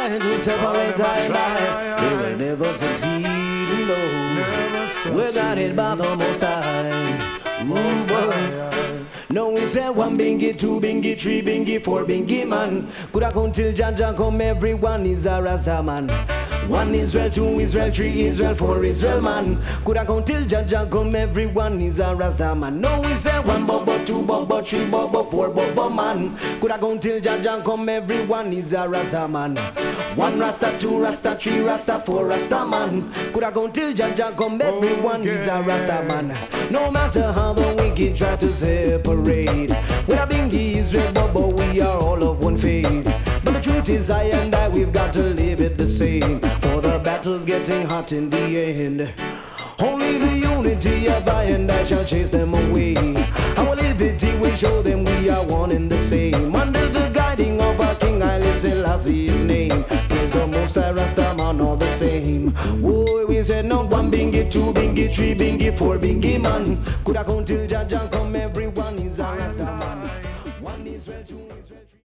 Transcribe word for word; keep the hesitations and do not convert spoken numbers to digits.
trying to separate I and I, they will never succeed, no. We're guided by the Most High. Ooh, boy. No, we say one bingy, two bingy, three bingy, four bingy man. Could I come till Jaja come, everyone is a Rasta man. One Israel, two Israel, three Israel, four Israel man. Could I come till Jaja come, everyone is a Rasta man. No, we say one bobo, two bobo, three bobo, four bobo man. Could I come till Jaja come, everyone is a Rasta man. One Rasta, two Rasta, three Rasta, four Rasta man. Could I come till Jaja come, everyone is a Rasta man. No matter how the wicked try to separate, with a bingy Israel bobo, we are all of one faith. But the truth is I and I, we've got to live it the same. For the battle's getting hot in the end. Only the unity of I and I shall chase them away. Our liberty will show them we are one and the same. Under the guiding of our King Haile Selassie, his name. Praise the Most High, Rasta man all the same. Oh, we said no one bingy, two bingy, three bingy, four bingy man. Could I come till Jaja come, everyone is a Rasta man. One Israel, two Israel, three